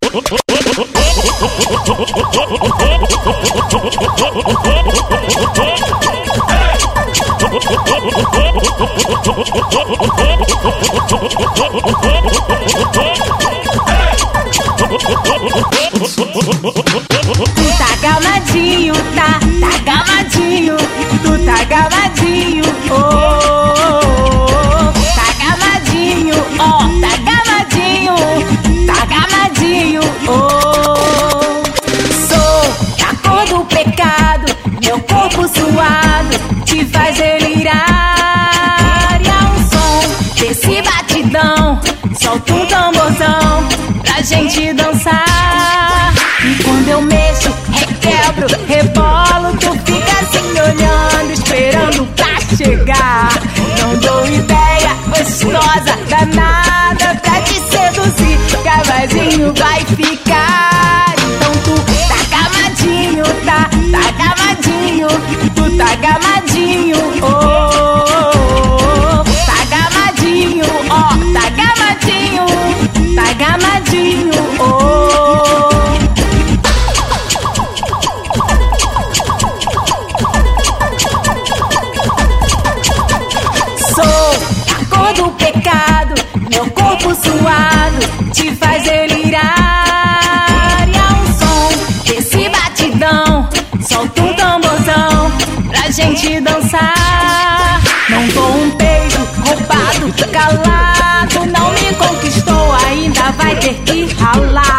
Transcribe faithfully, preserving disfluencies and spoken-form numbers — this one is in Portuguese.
Tu tá gamadinho, tá, tá gamadinho. Tu tá gamadinho, oh, oh, oh. Tá gamadinho, ó, oh, tá gamadinho. Tá gamadinho, oh. Sou da cor do pecado, meu corpo suado te faz delirar. E há um som desse batidão, solta um tamborzão pra gente dançar. E quando eu mexo, requebro, rebolo, tu fica assim olhando, esperando pra chegar. Não dou ideia, gostosa, danada pra te seduzir. Cavazinho vai ficar. Então tu tá gamadinho, tá, tá gamadinho. Tu tá gamadinho, oh, oh, oh. Tá gamadinho, ó, oh, tá gamadinho. Tá gamadinho, oh. Do pecado, meu corpo suado te faz delirar. E há um som desse batidão, solta um tamborzão pra gente dançar. Não dou um beijo roubado, calado. Não me conquistou, ainda vai ter que ralar.